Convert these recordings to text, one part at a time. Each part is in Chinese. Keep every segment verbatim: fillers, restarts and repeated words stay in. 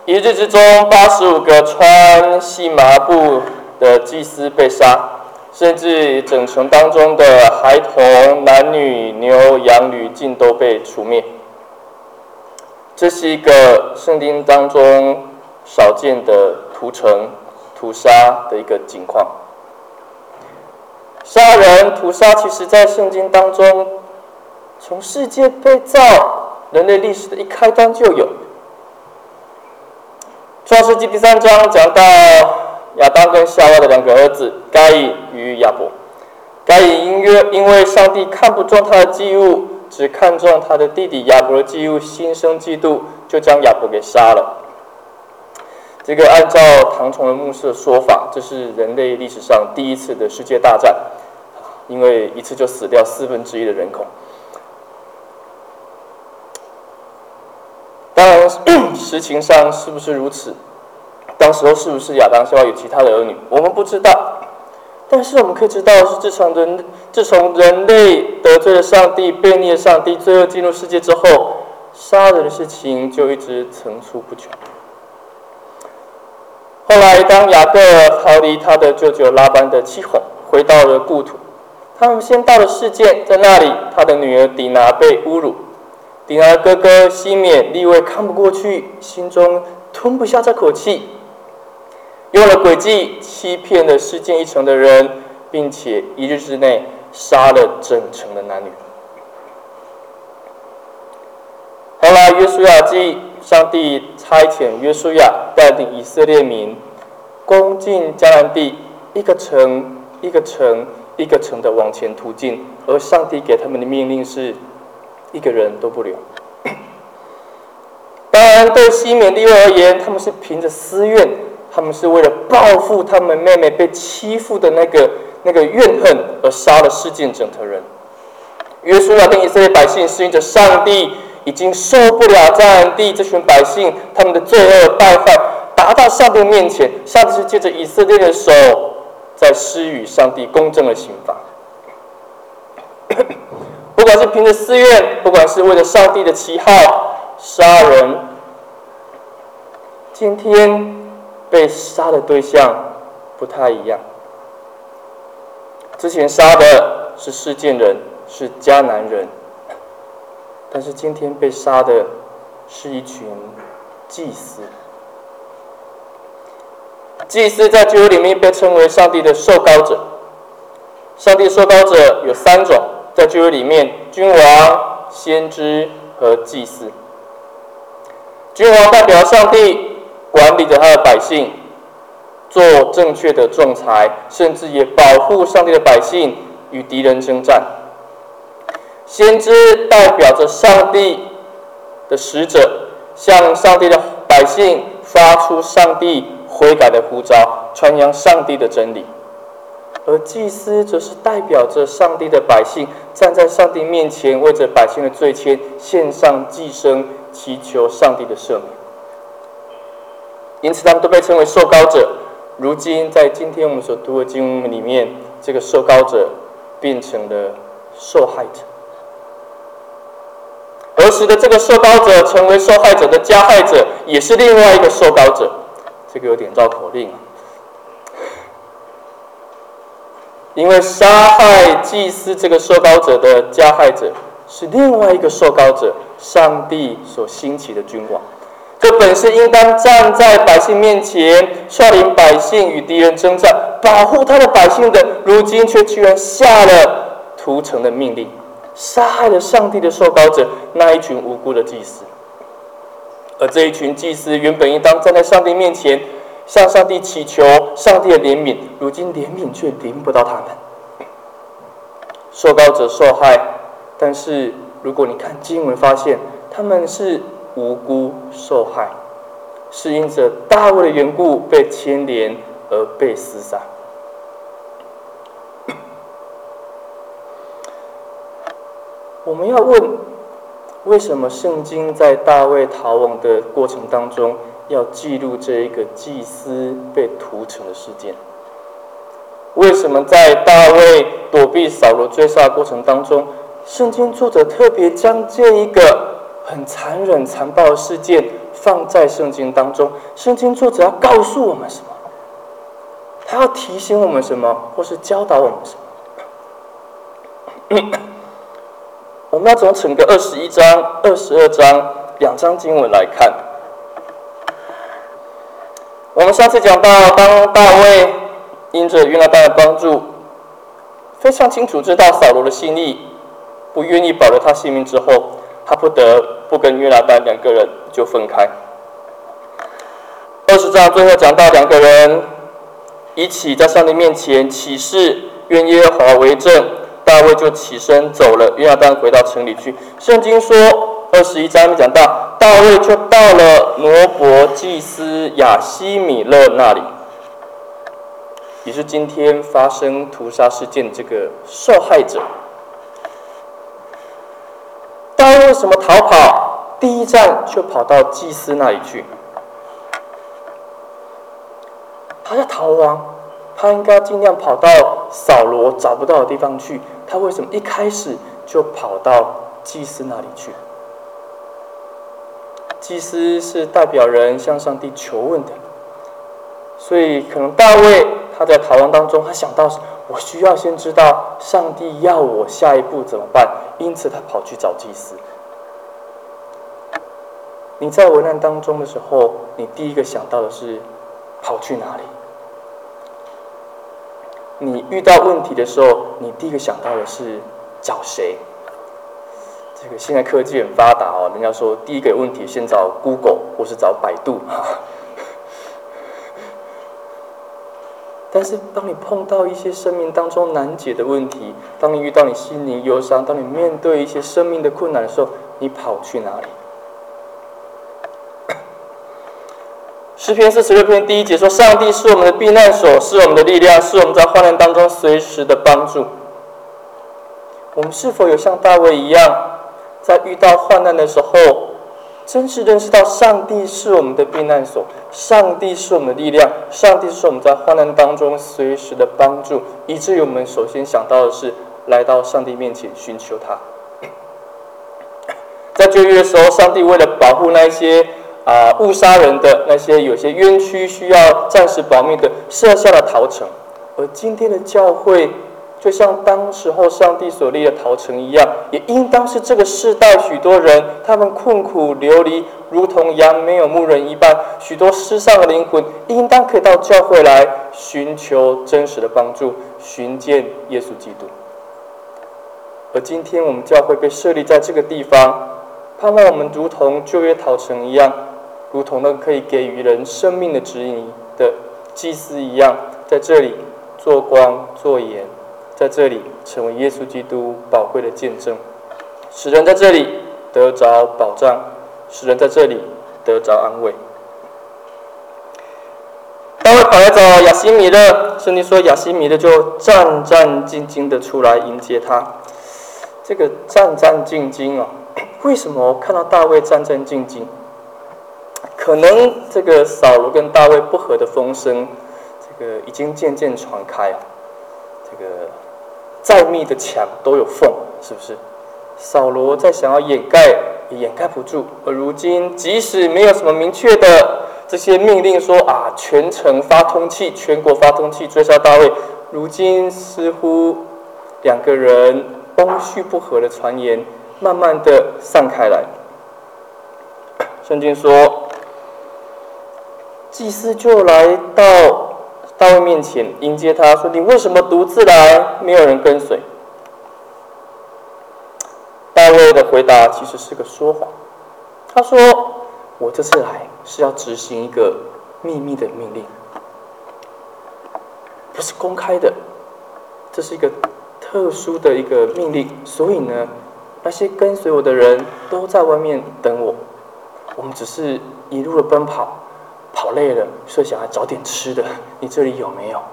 一日之中，八十五个穿细麻布的祭司被杀，甚至整城当中的孩童、男女、牛、羊、驴尽都被除灭。这是一个圣经当中少见的屠城、屠杀的一个情况。杀人、屠杀，其实在圣经当中，从世界被造、人类历史的一开端就有。创世纪第三章讲到亚当跟夏娃的两个儿子该隐与亚伯。该隐因为因为上帝看不中他的祭物，只看中他的弟弟亚伯的祭物，心生嫉妒，就将亚伯给杀了。这个按照唐崇仁牧师的说法，这是人类历史上第一次的世界大战，因为一次就死掉四分之一的人口。当然，实情上是不是如此？当时候是不是亚当、夏娃有其他的儿女？我们不知道。但是我们可以知道，是自从人自从人类得罪了上帝、背逆了上帝，最后进入世界之后，杀人的事情就一直层出不穷。后来，当雅各逃离他的舅舅拉班的欺哄，回到了故土，他们先到了事件，在那里，他的女儿底拿被侮辱。底拿的哥哥西缅利未看不过去，心中吞不下这口气，用了诡计欺骗了事件一城的人，并且一日之内杀了整城的男女。后来约书亚记，上帝差遣约书亚带领以色列民攻进迦南地，一个城一个城一个城的往前突进，而上帝给他们的命令是一个人都不留。当然，对西缅利未而言，他们是凭着私怨，他们是为了报复他们妹妹被欺负的那个那个怨恨而杀了事件整的人。约书亚跟以色列百姓是因着上帝已经受不了迦南地这群百姓他们的罪恶败坏，达到上帝面前，上帝是借着以色列的手在施予上帝公正的刑罚。不管是凭着私怨，不管是为了上帝的旗号杀人，今天被杀的对象不太一样。之前杀的是事件人，是迦南人，但是今天被杀的是一群祭司。祭司在旧约里面被称为上帝的受膏者。上帝的受膏者有三种，在旧约里面，君王、先知和祭司。君王代表上帝，管理着他的百姓，做正确的仲裁，甚至也保护上帝的百姓与敌人征战。先知代表着上帝的使者，向上帝的百姓发出上帝悔改的呼召，传扬上帝的真理。而祭司则是代表着上帝的百姓，站在上帝面前，为着百姓的罪愆献上祭牲，祈求上帝的赦免。因此他们都被称为受膏者。如今在今天我们所读的经文里面，这个受膏者变成了受害者，而使得这个受膏者成为受害者的加害者，也是另外一个受膏者。这个有点绕口令啊。因为杀害祭司这个受膏者的加害者是另外一个受膏者，上帝所兴起的君王。这本是应当站在百姓面前，率领百姓与敌人征战，保护他的百姓的，如今却居然下了屠城的命令，杀害了上帝的受膏者，那一群无辜的祭司。而这一群祭司原本应当站在上帝面前，向上帝祈求上帝的怜悯，如今怜悯却怜不到他们。受膏者受害，但是如果你看经文发现，他们是无辜受害，是因着大卫的缘故被牵连而被厮杀。我们要问，为什么圣经在大卫逃亡的过程当中要记录这一个祭司被屠城的事件？为什么在大卫躲避扫罗追杀的过程当中，圣经作者特别将这一个很残忍残暴的事件放在圣经当中。圣经作者要告诉我们什么？他要提醒我们什么，或是教导我们什么？我们要从整个二十一章、二十二章两章经文来看。我们上次讲到，当大卫因着约拿单的帮助，非常清楚知道扫罗的心意，不愿意保留他性命之后，他不得不跟约拿单两个人就分开。二十章最后讲到两个人一起在上帝面前起誓，愿耶和华为证，大卫就起身走了，约拿单回到城里去。圣经说二十一章讲到，大卫就到了挪伯祭司亚希米勒那里，也是今天发生屠杀事件这个受害者。大卫为什么逃跑？第一站就跑到祭司那里去。他要逃亡，他应该尽量跑到扫罗找不到的地方去。他为什么一开始就跑到祭司那里去？祭司是代表人向上帝求问的，所以可能大卫他在逃亡当中，他想到我需要先知道上帝要我下一步怎么办，因此他跑去找祭司。你在危难当中的时候，你第一个想到的是跑去哪里？你遇到问题的时候，你第一个想到的是找谁？这个现在科技很发达哦，人家说第一个问题先找 Google 或是找百度。但是当你碰到一些生命当中难解的问题，当你遇到你心灵忧伤，当你面对一些生命的困难的时候，你跑去哪里？诗篇四十六篇第一节说：上帝是我们的避难所，是我们的力量，是我们在患难当中随时的帮助。我们是否有像大卫一样，在遇到患难的时候，真是认识到上帝是我们的避难所，上帝是我们的力量，上帝是我们在患难当中随时的帮助，以至于我们首先想到的是来到上帝面前寻求他。在旧约的时候，上帝为了保护那些啊、呃、误杀人的那些有些冤屈需要暂时保命的，设下了逃城。而今天的教会，就像当时候上帝所立的逃城一样，也应当是这个世代许多人他们困苦流离，如同羊没有牧人一般，许多失丧的灵魂应当可以到教会来寻求真实的帮助，寻见耶稣基督。而今天我们教会被设立在这个地方，盼望我们如同旧约逃城一样，如同那可以给予人生命的指引的祭司一样，在这里做光做盐，在这里成为耶稣基督宝贵的见证，使人在这里得着保障，使人在这里得着安慰。大卫跑来找亚希米勒，圣经说亚希米勒就战战兢兢的出来迎接他。这个战战兢兢啊，为什么看到大卫战战兢兢？可能这个扫罗跟大卫不和的风声，这个已经渐渐传开啊。这个再密的墙都有缝，是不是？扫罗在想要掩盖，也掩盖不住。而如今，即使没有什么明确的这些命令说啊，全城发通气，全国发通气追杀大卫，如今似乎两个人翁婿不和的传言，慢慢的散开来。圣经说，祭司就来到大卫面前迎接他，说：“你为什么独自来？没有人跟随。”大卫的回答其实是个说谎。他说：“我这次来是要执行一个秘密的命令，不是公开的，这是一个特殊的一个命令。所以呢，那些跟随我的人都在外面等我，我们只是一路的奔跑。”跑累了，所以想要找点吃的。你这里有没有？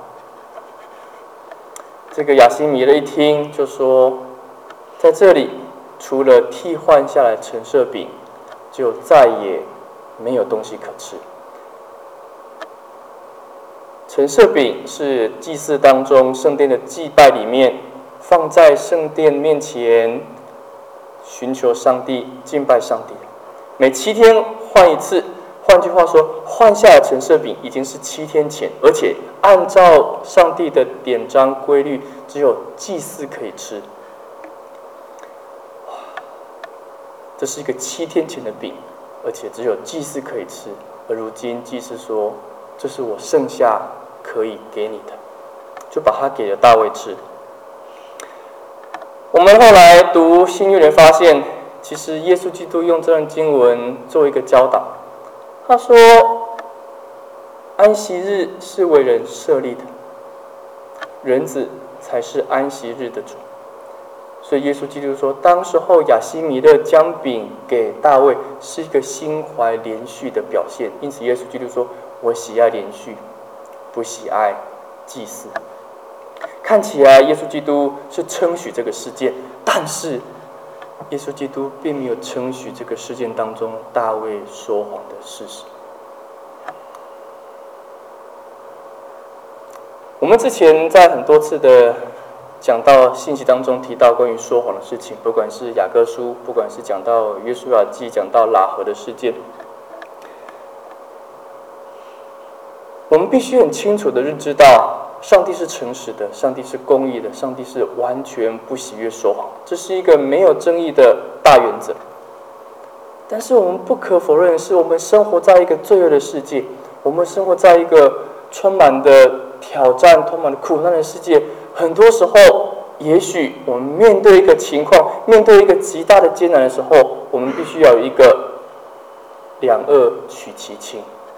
这个亚希米勒一听就说，在这里除了替换下来陈设饼，就再也没有东西可吃。陈设饼是祭祀当中圣殿的祭拜里面，放在圣殿面前，寻求上帝、敬拜上帝。每七天换一次。 换句话说，换下的陈设饼已经是七天前，而且按照上帝的典章规律，只有祭司可以吃。这是一个七天前的饼，而且只有祭司可以吃。而如今祭司说：“这是我剩下可以给你的。”就把它给了大卫吃。我们后来读新约人发现，其实耶稣基督用这段经文做一个教导。他说：“安息日是为人设立的，人子才是安息日的主。”所以耶稣基督说，当时候亚希米勒将饼给大卫，是一个心怀连续的表现。因此，耶稣基督说：“我喜爱连续，不喜爱祭祀。”看起来，耶稣基督是称许这个事件，但是耶稣基督并没有称许这个事件当中大卫说谎的事实。我们之前在很多次的讲到信息当中提到关于说谎的事情，不管是雅各书，不管是讲到约书亚记，讲到喇合的事件，我们必须很清楚的认知到，上帝是诚实的，上帝是公义的，上帝是完全不喜悦说谎，这是一个没有争议的大原则。但是我们不可否认的是，我们生活在一个罪恶的世界，我们生活在一个充满的挑战、充满了苦难的世界。很多时候，也许我们面对一个情况，面对一个极大的艰难的时候，我们必须要有一个两恶取其轻。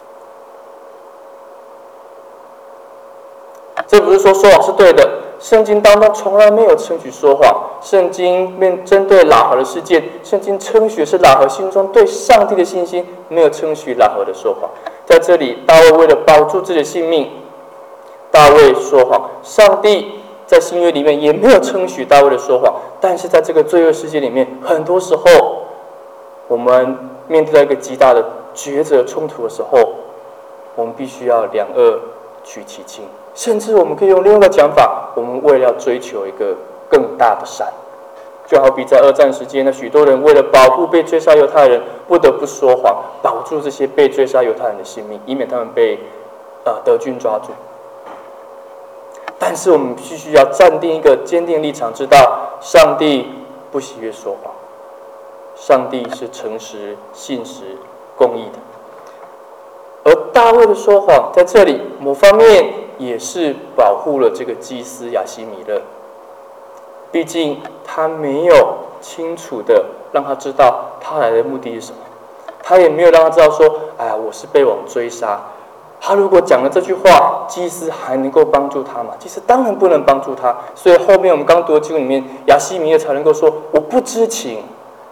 这不是说说谎是对的，圣经当中从来没有称许说谎。圣经面针对喇合的事件，圣经称许是喇合心中对上帝的信心，没有称许喇合的说谎。在这里，大卫为了保住自己的性命，大卫说谎。上帝在新约里面也没有称许大卫的说谎，但是在这个罪恶世界里面，很多时候我们面对到一个极大的抉择冲突的时候，我们必须要两恶取其轻，甚至我们可以用另外一个讲法，我们为了要追求一个更大的善。就好比在二战时间，那许多人为了保护被追杀犹太人，不得不说谎，保住这些被追杀犹太人的性命，以免他们被呃德军抓住。但是我们必须要站定一个坚定立场，知道上帝不喜悦说谎，上帝是诚实、信实、公义的。而大卫的说谎在这里某方面也是保护了这个祭司亚希米勒，毕竟他没有清楚的让他知道他来的目的是什么，他也没有让他知道说，哎呀，我是被王追杀。他如果讲了这句话，祭司还能够帮助他吗？祭司当然不能帮助他。所以后面我们刚读的经文里面，亚希米勒才能够说我不知情。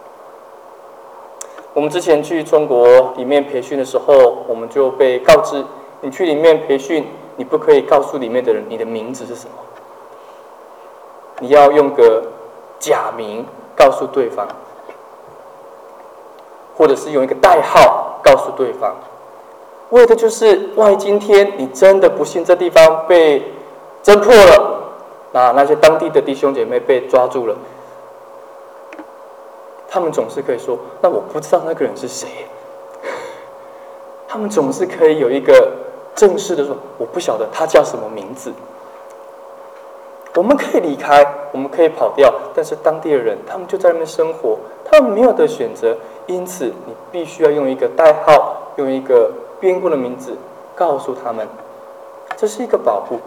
我们之前去中国里面培训的时候，我们就被告知，你去里面培训，你不可以告诉里面的人你的名字是什么，你要用个假名告诉对方，或者是用一个代号告诉对方。为的就是，万一今天你真的不幸这地方被侦破了，那那些当地的弟兄姐妹被抓住了，他们总是可以说：“那我不知道那个人是谁。”他们总是可以有一个正式的说：“我不晓得他叫什么名字。”我们可以离开，我们可以跑掉，但是当地的人，他们就在那边生活，他们没有的选择，因此你必须要用一个代号，用一个编过的名字告诉他们，这是一个保护。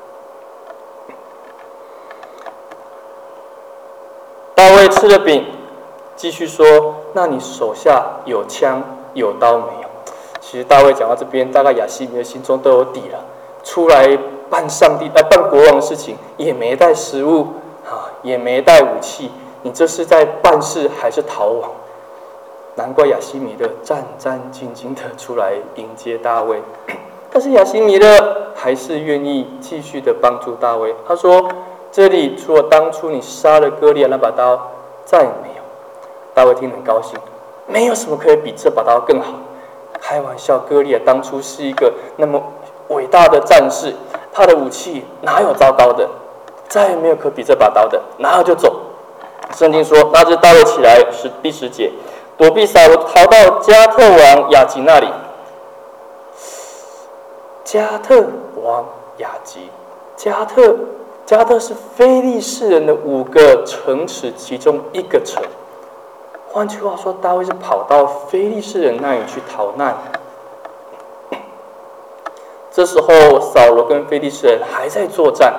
大卫吃了饼，继续说：“那你手下有枪有刀没有？”其实大卫讲到这边，大概亚希米勒心中都有底了。出来办上帝、呃办国王的事情，也没带食物啊，也没带武器，你这是在办事还是逃亡？难怪亚希米勒战战兢兢的出来迎接大卫，但是亚希米勒还是愿意继续的帮助大卫。他说：“这里除了当初你杀了歌利亚那把刀，再也没有。”大卫听得很高兴，没有什么可以比这把刀更好。开玩笑，歌利亚当初是一个那么伟大的战士，他的武器哪有糟糕的？再也没有可比这把刀的，拿了就走。圣经说：“那日大卫起来，是第十节，躲避扫罗，逃到加特王雅吉那里。 加特王亚吉。加特，加特是非利士人的五个城池其中一个城。换句话说，大卫是跑到非利士人那里去逃难。这时候，扫罗跟非利士人还在作战，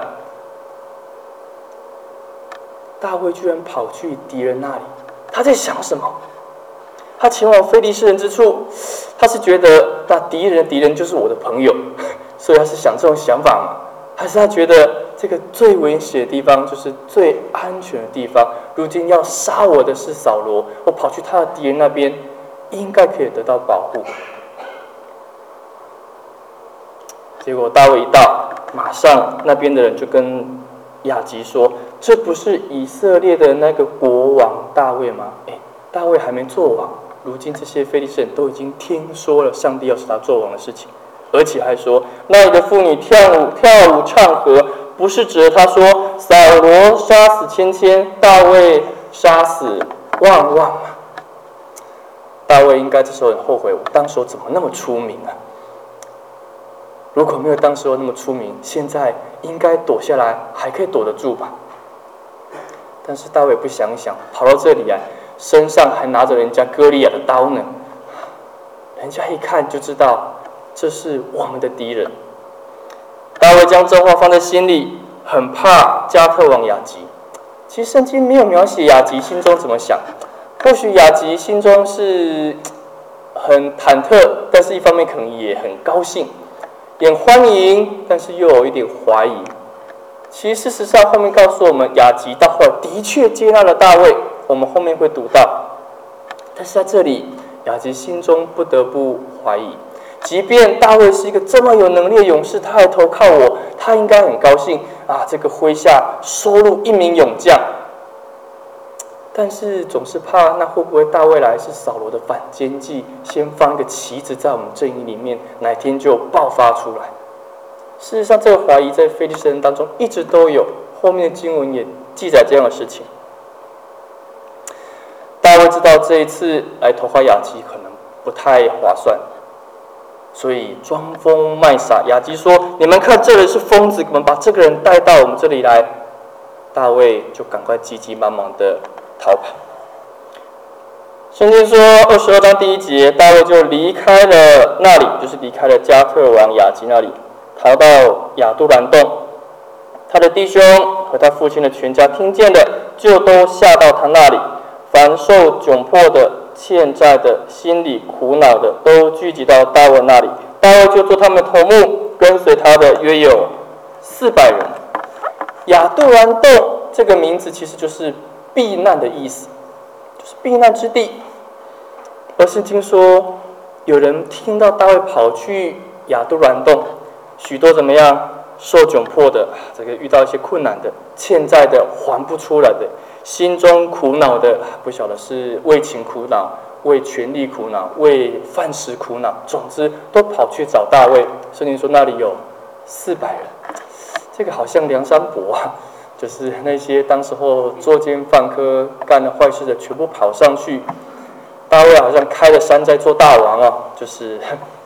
大卫居然跑去敌人那里，他在想什么？他前往非利士人之处，他是觉得那敌人的敌人就是我的朋友，所以他是想这种想法吗？还是他觉得这个最危险的地方就是最安全的地方？如今要杀我的是扫罗，我跑去他的敌人那边，应该可以得到保护。结果大卫一到，马上那边的人就跟亚吉说：“这不是以色列的那个国王大卫吗？哎，大卫还没做王，如今这些非利士人都已经听说了上帝要使他做王的事情。”而且还说，那里的妇女跳舞、跳舞、唱和，不是指着他说扫罗杀死千千，大卫杀死万万吗？大卫应该这时候很后悔，我当时候怎么那么出名啊？如果没有当时候那么出名，现在应该躲下来还可以躲得住吧？但是大卫不想想，跑到这里来，身上还拿着人家歌利亚的刀呢，人家一看就知道。这是我们的敌人。大卫将这话放在心里，很怕加特王亚吉。其实圣经没有描写亚吉心中怎么想，或许亚吉心中是很忐忑，但是一方面可能也很高兴，也欢迎，但是又有一点怀疑。其实事实上后面告诉我们，亚吉到后来的确接纳了大卫，我们后面会读到。但是在这里，亚吉心中不得不怀疑。即便大卫是一个这么有能力的勇士，他还投靠我，他应该很高兴啊！这个麾下收入一名勇将，但是总是怕那会不会大卫来是扫罗的反间计，先放一个旗子在我们阵营里面，哪天就爆发出来。事实上，这个怀疑在非利士人当中一直都有，后面的经文也记载这样的事情。大卫知道这一次来投靠亚吉可能不太划算。所以装疯卖傻，亚吉说：“你们看，这人是疯子，我们把这个人带到我们这里来。”大卫就赶快急急忙忙的逃跑。圣经说，二十二章第一节，大卫就离开了那里，就是离开了加特王亚吉那里，逃到亚杜兰洞。他的弟兄和他父亲的全家听见的，就都下到他那里，凡受窘迫的、欠债的、心里苦恼的，都聚集到大卫那里。大卫就做他们头目，跟随他的约有四百人。亚杜兰洞这个名字其实就是避难的意思，就是避难之地。而是听说有人听到大卫跑去亚杜兰洞，许多怎么样受窘迫的，这个遇到一些困难的、欠债的还不出来的，心中苦恼的，不晓得是为情苦恼、为权力苦恼、为饭食苦恼，总之都跑去找大卫。圣经说那里有四百人，这个好像梁山伯啊，就是那些当时候作奸犯科、干了坏事的，全部跑上去。大卫好像开了山在做大王啊，就是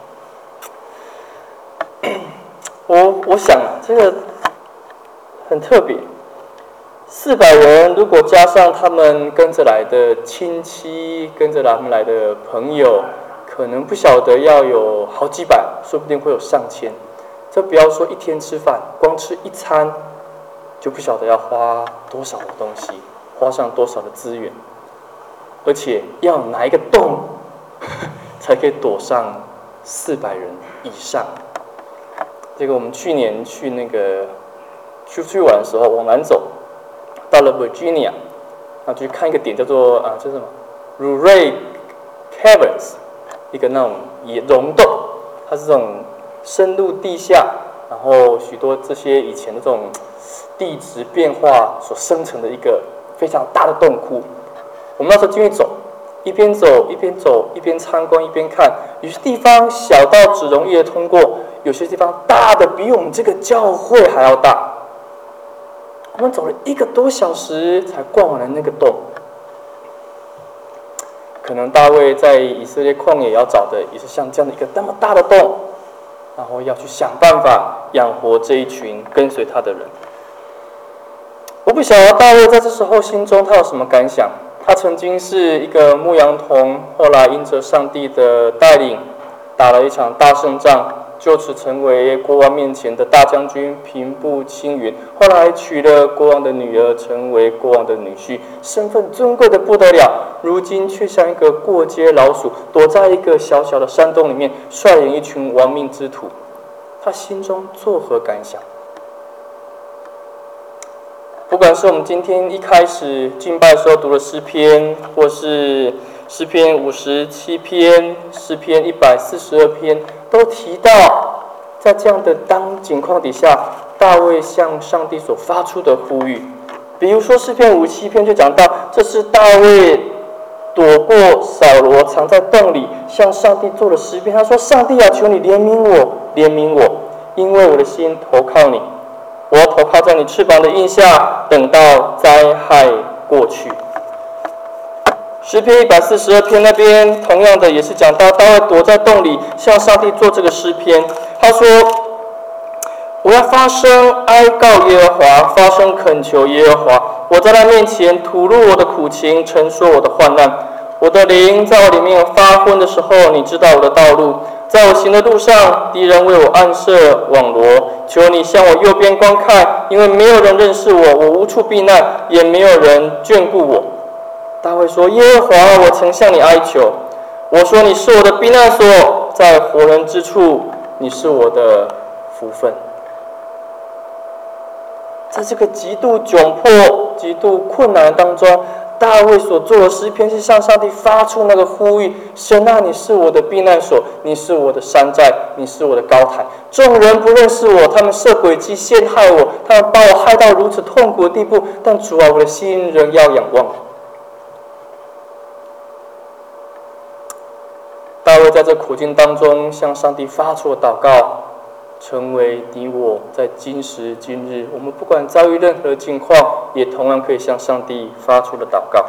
我我想这个很特别。四百人，如果加上他们跟着来的亲戚，跟着他们来的朋友，可能不晓得要有好几百，说不定会有上千。这不要说一天吃饭，光吃一餐，就不晓得要花多少的东西，花上多少的资源，而且要哪一个洞才可以躲上四百人以上。这个我们去年去那个出去玩的时候，往南走。到了 Virginia， 啊，去看一个点叫做啊，叫什么 Luray Caverns， 一个那种也溶洞，它是这种深入地下，然后许多这些以前的这种地质变化所生成的一个非常大的洞窟。我们那时候进去走，一边走一边走，一边参观一边看，有些地方小到只容易的通过，有些地方大的比我们这个教会还要大。我们走了一个多小时才逛完了那个洞。可能大卫在以色列旷野要找的也是像这样的一个那么大的洞， 然后要去想办法养活这一群跟随他的人。我不晓得大卫在这时候心中他有什么感想。他曾经是一个牧羊童，后来因着上帝的带领，打了一场大胜仗，就此成为国王面前的大将军，平步青云。后来娶了国王的女儿，成为国王的女婿，身份尊贵的不得了。如今却像一个过街老鼠，躲在一个小小的山洞里面，率领一群亡命之徒。他心中作何感想？不管是我们今天一开始敬拜的时候读的诗篇，或是诗篇五十七篇、诗篇一百四十二篇，都提到，在这样的当景况底下，大卫向上帝所发出的呼吁。比如说诗篇五十七篇就讲到，这是大卫躲过扫罗，藏在洞里，向上帝做了诗篇。他说：“上帝啊，求你怜悯我，怜悯我，因为我的心投靠你。我要投靠在你翅膀的荫下，等到灾害过去。”诗篇一百四十二篇那边，同样的也是讲到大卫躲在洞里，向上帝做这个诗篇。他说：“我要发声哀告耶和华，发声恳求耶和华。我在他面前吐露我的苦情，陈说我的患难。我的灵在我里面发昏的时候，你知道我的道路。在我行的路上，敌人为我暗设网罗。求你向我右边观看，因为没有人认识我，我无处避难，也没有人眷顾我。”大卫说：“耶和华，我曾向你哀求，我说你是我的避难所，在活人之处，你是我的福分。”在这个极度窘迫、极度困难当中，大卫所做的诗篇是向上帝发出那个呼吁：“神啊，你是我的避难所，你是我的山寨，你是我的高台。众人不认识我，他们设诡计陷害我，他们把我害到如此痛苦的地步。但主啊，我的心仍要仰望。”大卫在这苦境当中向上帝发出了祷告，成为你我在今时今日，我们不管遭遇任何境况，也同样可以向上帝发出的祷告。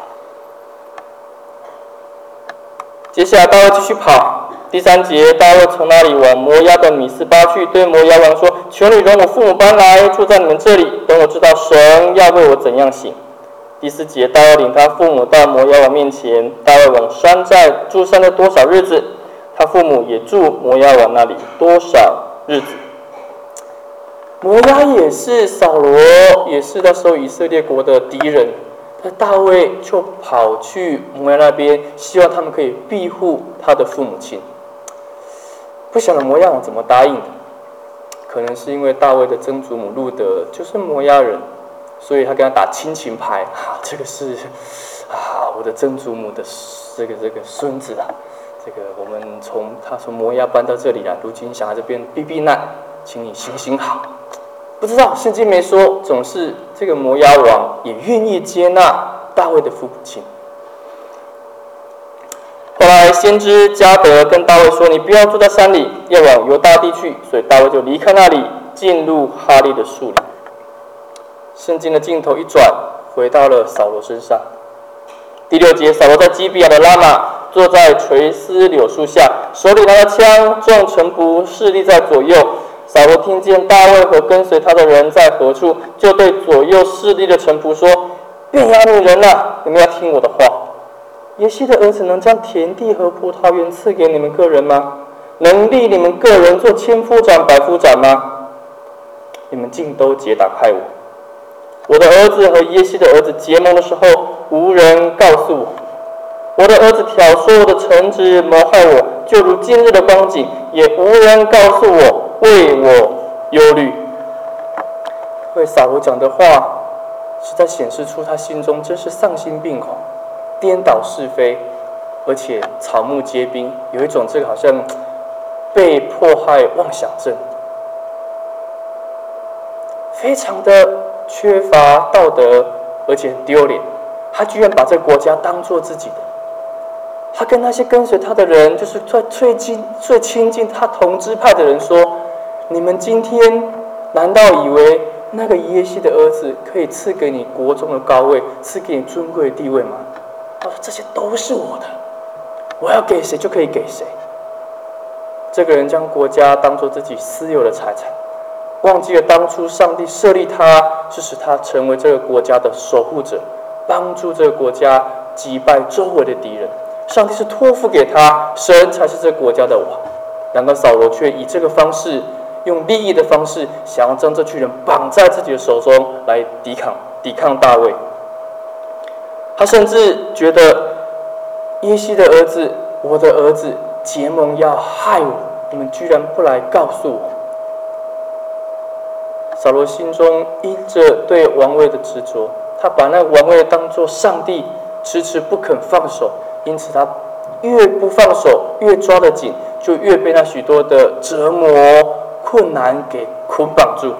接下来大卫继续跑，第三节，大卫从那里往摩押的米斯巴去，对摩押王说：“求你容我父母搬来，住在你们这里，等我知道神要为我怎样行。”第四节，大卫领他父母到摩押王面前，大卫往山寨住上了多少日子，他父母也住摩押王那里多少日子。摩押也是扫罗，也是那时候以色列国的敌人，但大卫就跑去摩押那边，希望他们可以庇护他的父母亲。不晓得摩押王怎么答应的，可能是因为大卫的曾祖母路德就是摩押人，所以他跟他打亲情牌啊，这个是啊我的曾祖母的这个这个孙子啊，这个我们从他从摩押搬到这里来，如今想在这边避避难，请你行行好。不知道圣经没说，总是这个摩押王也愿意接纳大卫的父母亲。后来先知迦得跟大卫说：“你不要住在山里，要往犹大地去。”所以大卫就离开那里，进入哈利的树里。圣经的镜头一转，回到了扫罗身上。第六节，扫罗在基比亚的拉玛坐在垂丝柳树下，手里拿着枪，众臣仆侍立在左右。扫罗听见大卫和跟随他的人在何处，就对左右侍立的臣仆说：“便雅悯人啊，你们要听我的话。耶西的儿子能将田地和葡萄园赐给你们个人吗？能立你们个人做千夫长、百夫长吗？你们尽都结党害我。我的儿子和耶西的儿子结盟的时候，无人告诉我。我的儿子挑唆我的臣子谋害我，就如今日的光景，也无人告诉我，为我忧虑。”为扫罗讲的话，是在显示出他心中真是丧心病狂，颠倒是非，而且草木皆兵，有一种这个好像被迫害妄想症，非常的缺乏道德，而且很丢脸。他居然把这个国家当作自己的。他跟那些跟随他的人，就是最最近最亲近他同支派的人说：“你们今天难道以为那个耶西的儿子可以赐给你国中的高位，赐给你尊贵的地位吗？”他说：“这些都是我的，我要给谁就可以给谁。” 这个人将国家当作自己私有的财产，忘记了当初上帝设立他，是使他成为这个国家的守护者，帮助这个国家击败周围的敌人。上帝是托付给他，神才是这个国家的王。然而扫罗却以这个方式，用利益的方式，想要将这群人绑在自己的手中来抵抗抵抗大卫。他甚至觉得耶西的儿子，我的儿子结盟要害我，你们居然不来告诉我。扫罗心中因着对王位的执着，他把那王位当作上帝，迟迟不肯放手，因此他越不放手，越抓得紧，就越被那许多的折磨困难给捆绑住。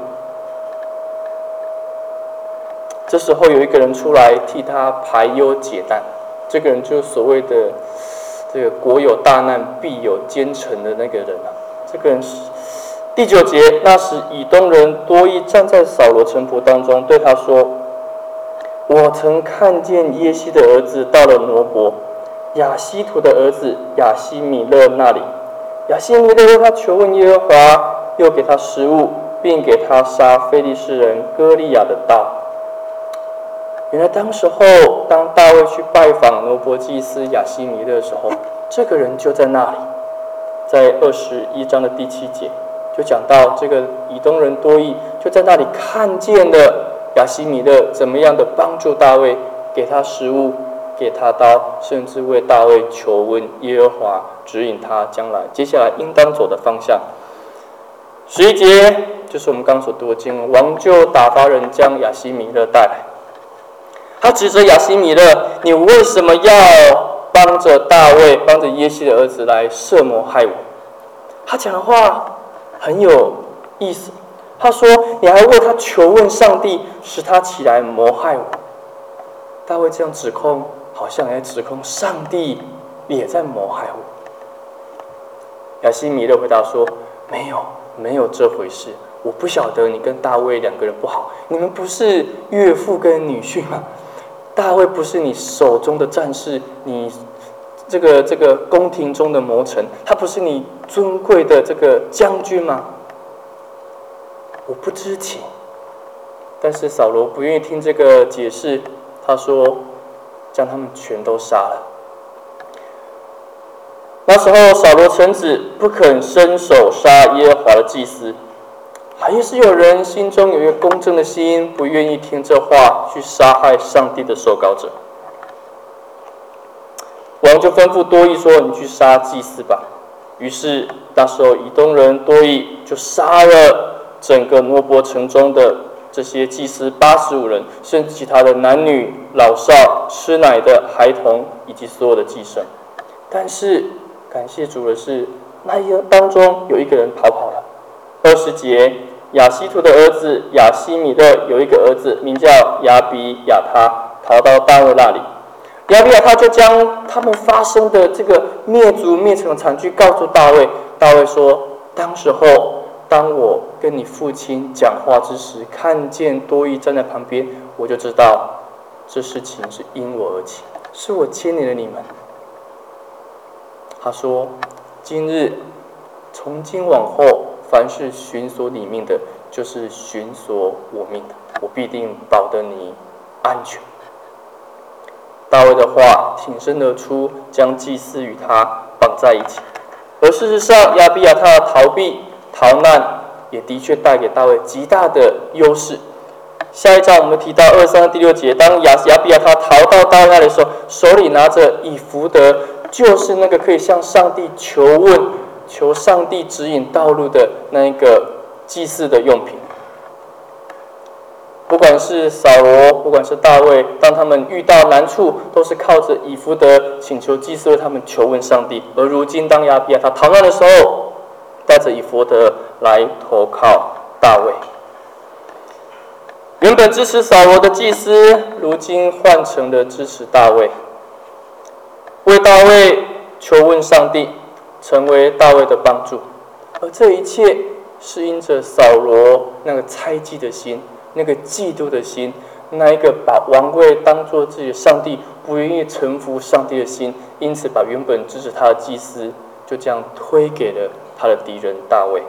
这时候有一个人出来替他排忧解难，这个人就是所谓的这个国有大难必有奸臣的那个人啊。这个人是第九节，那时以东人多益站在扫罗臣仆当中，对他说：“我曾看见耶西的儿子到了挪伯，亚希图的儿子亚希米勒那里。亚希米勒为他求问耶和华，又给他食物，并给他杀非利士人歌利亚的刀。”原来当时候，当大卫去拜访挪伯祭司亚希米勒的时候，这个人就在那里。在二十一章的第七节，就讲到这个以东人多益就在那里看见了亚希米勒怎么样的帮助大卫，给他食物，给他刀，甚至为大卫求问耶和华，指引他将来接下来应当走的方向。十一节就是我们刚所读的经文，王就打发人将亚希米勒带来。他指责亚希米勒：“你为什么要帮着大卫，帮着耶西的儿子来设谋害我？”他讲的话很有意思。他说：“你还为他求问上帝，使他起来谋害我。”大卫这样指控，好像也在指控上帝也在谋害我。亚希米勒回答说：“没有，没有这回事。我不晓得你跟大卫两个人不好，你们不是岳父跟女婿吗？大卫不是你手中的战士，你这个这个宫廷中的谋臣，他不是你尊贵的这个将军吗？我不知情。”但是扫罗不愿意听这个解释，他说：“将他们全都杀了。”那时候扫罗臣子不肯伸手杀耶和华的祭司，还是有人心中有一个公正的心，不愿意听这话，去杀害上帝的受膏者。王就吩咐多益说：“你去杀祭司吧。”于是那时候以东人多益就杀了整个挪伯城中的这些祭司八十五人，甚至其他的男女老少、吃奶的孩童以及所有的祭牲。但是感谢主的是，那一当中有一个人逃跑了。二十节，亚希图的儿子亚希米勒有一个儿子名叫亚比亚他，逃到大卫那里。亚比亚他就将他们发生的这个灭族灭城的惨剧告诉大卫。大卫说：“当时候，当我跟你父亲讲话之时，看见多益站在旁边，我就知道这事情是因我而起，是我牵连了你们。”他说：“今日从今往后，凡是寻索你命的，就是寻索我命的，我必定保得你安全。”大卫的话挺身而出，将祭司与他绑在一起。而事实上，亚比亚他的逃避逃难，也的确带给大卫极大的优势。下一章我们提到二三第六节，当亚亚比亚他逃到大卫那里的时候，手里拿着以弗得，就是那个可以向上帝求问、求上帝指引道路的那一个祭祀的用品。不管是扫罗，不管是大卫，当他们遇到难处，都是靠着以弗得请求祭司为他们求问上帝。而如今，当亚比亚他逃难的时候，带着以弗得来投靠大卫。原本支持扫罗的祭司，如今换成了支持大卫，为大卫求问上帝，成为大卫的帮助。而这一切是因着扫罗那个猜忌的心，那个嫉妒的心，那一个把王位当作自己的上帝，不愿意臣服上帝的心，因此把原本支持他的祭司就这样推给了他的敌人大卫。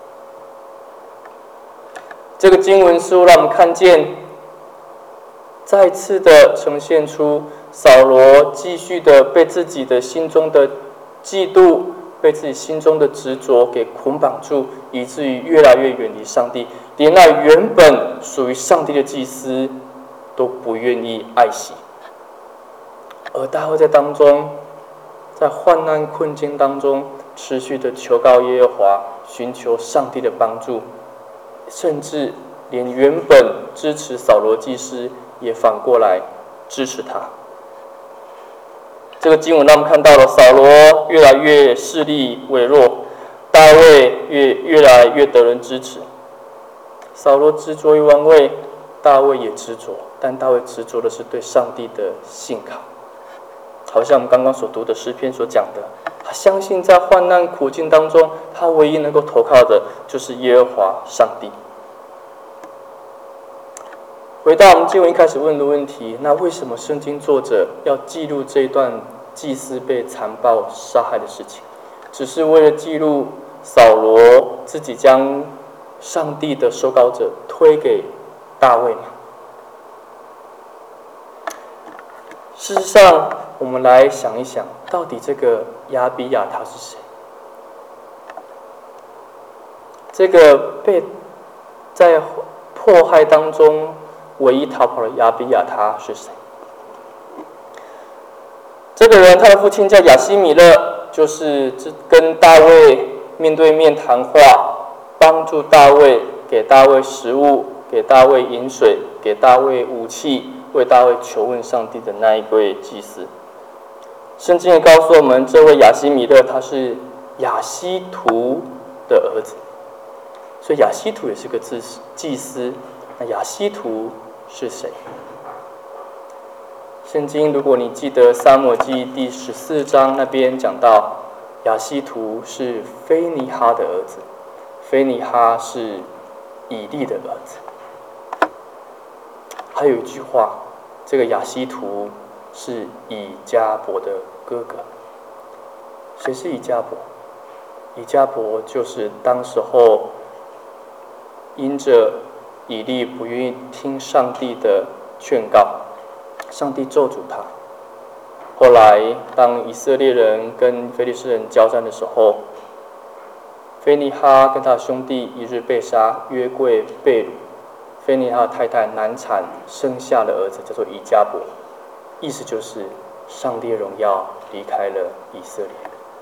这个经文似乎让我们看见，再次的呈现出扫罗继续的被自己的心中的嫉妒、被自己心中的执着给捆绑住，以至于越来越远离上帝，连那原本属于上帝的祭司都不愿意爱惜。而大卫在当中，在患难困境当中，持续的求告耶和华，寻求上帝的帮助，甚至连原本支持扫罗祭司也反过来支持他。这个经文让我们看到了扫罗越来越势力微弱，大卫越越来越得人支持。扫罗执着于王位，大卫也执着，但大卫执着的是对上帝的信靠。好像我们刚刚所读的诗篇所讲的，他相信在患难苦境当中，他唯一能够投靠的就是耶和华上帝。回到我们经文一开始问的问题，那为什么圣经作者要记录这一段祭司被残暴杀害的事情？只是为了记录扫罗自己将上帝的受膏者推给大卫吗？事实上，我们来想一想，到底这个亚比亚他是谁？这个被在迫害当中唯一逃跑的亚比亚他是谁？这个人，他的父亲叫亚希米勒，就是跟大卫面对面谈话，帮助大卫，给大卫食物，给大卫饮水，给大卫武器，为大卫求问上帝的那一位祭司。圣经也告诉我们，这位亚希米勒他是亚希图的儿子，所以亚希图也是个祭司。那亚希图是谁？圣经如果你记得撒母耳记第十四章那边讲到，亚希图是非尼哈的儿子，非尼哈是以利的儿子。还有一句话，这个亚希图是以迦伯的哥哥。谁是以迦伯？以迦伯就是当时候因着以利不愿意听上帝的劝告，上帝咒诅他。后来当以色列人跟非利士人交战的时候，非尼哈跟他的兄弟一日被杀，约柜被掳。非尼哈的太太难产，生下了儿子，叫做以迦伯，意思就是上帝的荣耀离开了以色列。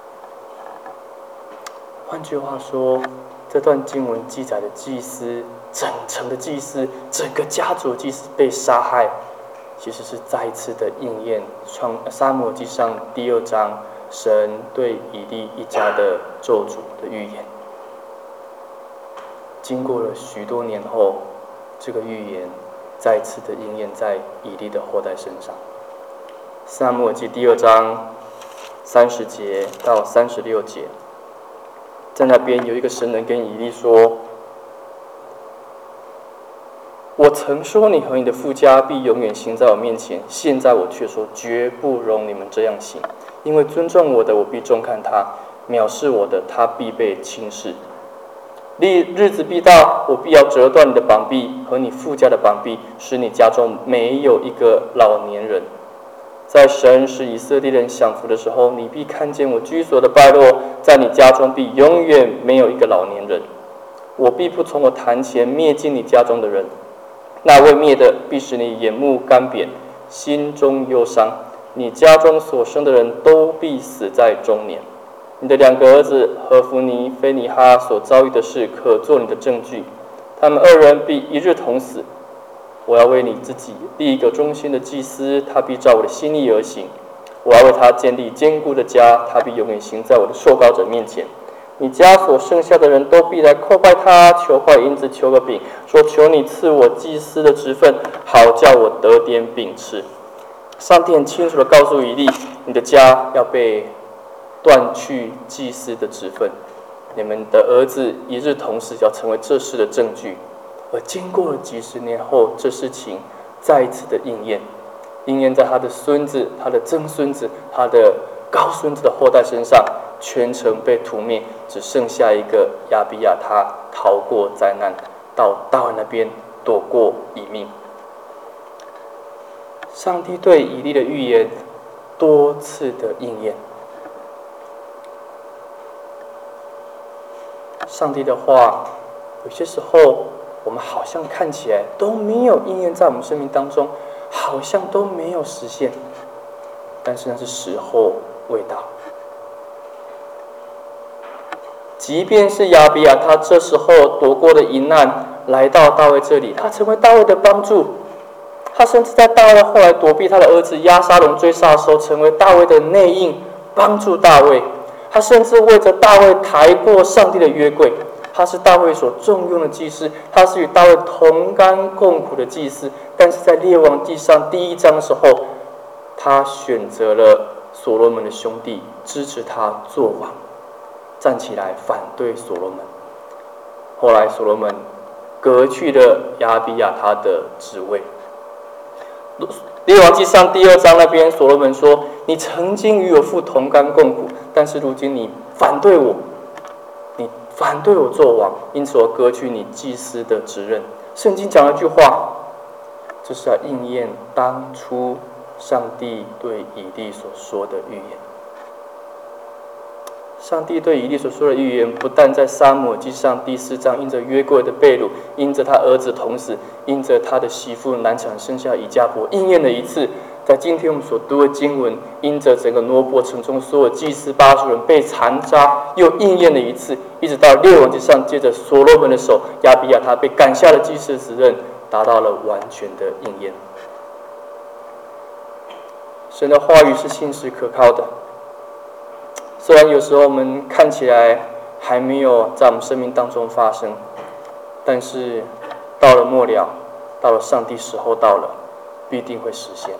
换句话说，这段经文记载的祭司，整城的祭司，整个家族的祭司被杀害，其实是再一次的应验创撒母耳记上第二章神对以利一家的咒诅的预言。经过了许多年后，这个预言再次的应验在以利的后代身上。撒母耳记第二章三十节到三十六节，在那边有一个神人跟以利说：“我曾说你和你的父家必永远行在我面前，现在我却说绝不容你们这样行，因为尊重我的，我必重看他；藐视我的，他必被轻视。日子必到，我必要折断你的膀臂和你父家的膀臂，使你家中没有一个老年人。在神使以色列人享福的时候，你必看见我居所的败落，在你家中必永远没有一个老年人。我必不从我坛前灭尽你家中的人，那未灭的必使你眼目干瘪，心中忧伤。你家中所生的人都必死在中年。你的两个儿子何弗尼、非尼哈所遭遇的事，可做你的证据。他们二人必一日同死。我要为你自己立一个忠心的祭司，他必照我的心意而行。我要为他建立坚固的家，他必永远行在我的受膏者面前。你家所剩下的人都必来叩拜他，求块银子，求个饼，说：求你赐我祭司的职分，好叫我得点饼吃。上帝很清楚地告诉以利，你的家要被断去祭司的职分，你们的儿子一日同死，要成为这事的证据。而经过了几十年后，这事情再一次的应验，应验在他的孙子、他的曾孙子、他的高孙子的后代身上，全城被屠灭，只剩下一个亚比亚他逃过灾难，到大卫那边躲过一命。上帝对以利的预言多次的应验。上帝的话，有些时候我们好像看起来都没有应验在我们生命当中，好像都没有实现，但是那是时候未到。即便是亚比亚他这时候躲过了一难，来到大卫这里，他成为大卫的帮助。他甚至在大卫后来躲避他的儿子押沙龙追杀的时候，成为大卫的内应，帮助大卫。他甚至为着大卫抬过上帝的约柜。他是大卫所重用的祭司，他是与大卫同甘共苦的祭司。但是在列王记上第一章的时候，他选择了所罗门的兄弟支持他做王，站起来反对所罗门。后来所罗门革去了亚比亚他的职位。列王记上第二章那边，所罗门说：“你曾经与我父同甘共苦，但是如今你反对我，你反对我做王，因此我革去你祭司的职任。”圣经讲了一句话，这是要应验当初上帝对以利所说的预言。上帝对以利所说的预言，不但在撒母耳记上第四章因着约柜的被掳，因着他儿子同死，因着他的媳妇难产生下以迦伯应验了一次，在今天我们所读的经文，因着整个挪伯城中所有祭司巴族人被残杀，又应验了一次，一直到列王记上，接着所罗门的手，亚比亚他被赶下了祭司的职任，达到了完全的应验。神的话语是信实可靠的。虽然有时候我们看起来还没有在我们生命当中发生，但是到了末了，到了上帝时候到了，必定会实现。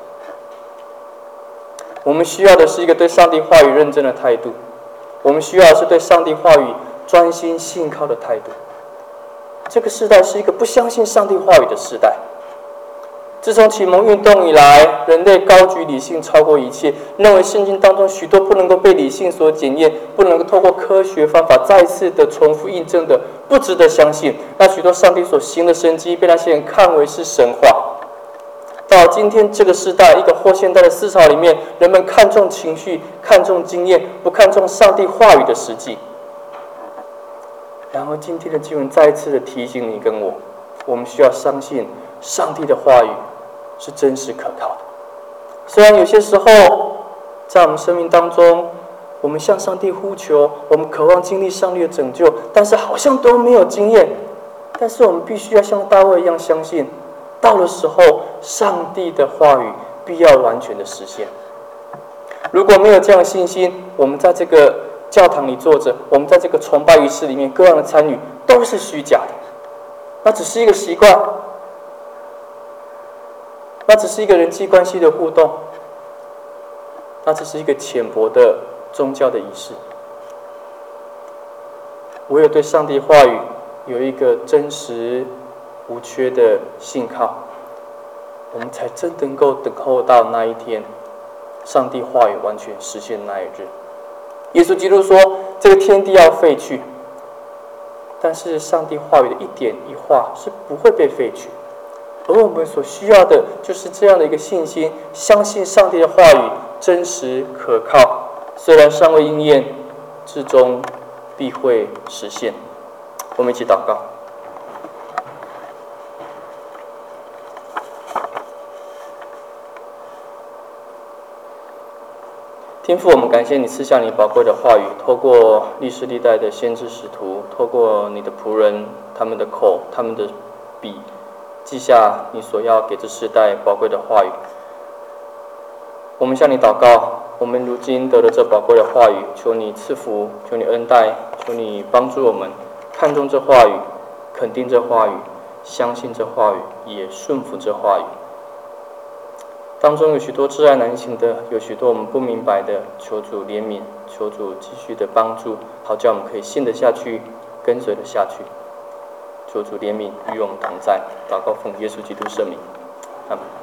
我们需要的是一个对上帝话语认真的态度，我们需要的是对上帝话语专心信靠的态度。这个时代是一个不相信上帝话语的时代。自从启蒙运动以来，人类高举理性超过一切，认为圣经当中许多不能够被理性所检验，不能够透过科学方法再次的重复印证的，不值得相信。那许多上帝所行的神迹，被那些人看为是神话。到今天这个时代，一个后现代的思潮里面，人们看重情绪，看重经验，不看重上帝话语的实际。然后今天的经文再一次的提醒你跟我，我们需要相信上帝的话语是真实可靠的。虽然有些时候在我们生命当中，我们向上帝呼求，我们渴望经历上帝的拯救，但是好像都没有经验。但是我们必须要像大卫一样相信，到了时候，上帝的话语必要完全的实现。如果没有这样的信心，我们在这个教堂里坐着，我们在这个崇拜仪式里面各样的参与，都是虚假的。那只是一个习惯，那只是一个人际关系的互动，那只是一个浅薄的宗教的仪式。唯有对上帝话语有一个真实无缺的信靠，我们才真能够等候到那一天，上帝话语完全实现那一日。耶稣基督说，这个天地要废去，但是上帝话语的一点一画是不会被废去。而我们所需要的就是这样的一个信心，相信上帝的话语真实可靠，虽然尚未应验，至终必会实现。我们一起祷告。天父，我们感谢你赐下你宝贵的话语，透过历世历代的先知使徒，透过你的仆人，他们的口，他们的笔，记下你所要给这世代宝贵的话语。我们向你祷告，我们如今得了这宝贵的话语，求你赐福，求你恩待，求你帮助我们看重这话语，肯定这话语，相信这话语，也顺服这话语。当中有许多挚爱难行的，有许多我们不明白的，求主怜悯，求主继续的帮助，好叫我们可以信得下去，跟随得下去。求主怜悯，与我们同在。祷告奉耶稣基督圣名，阿们。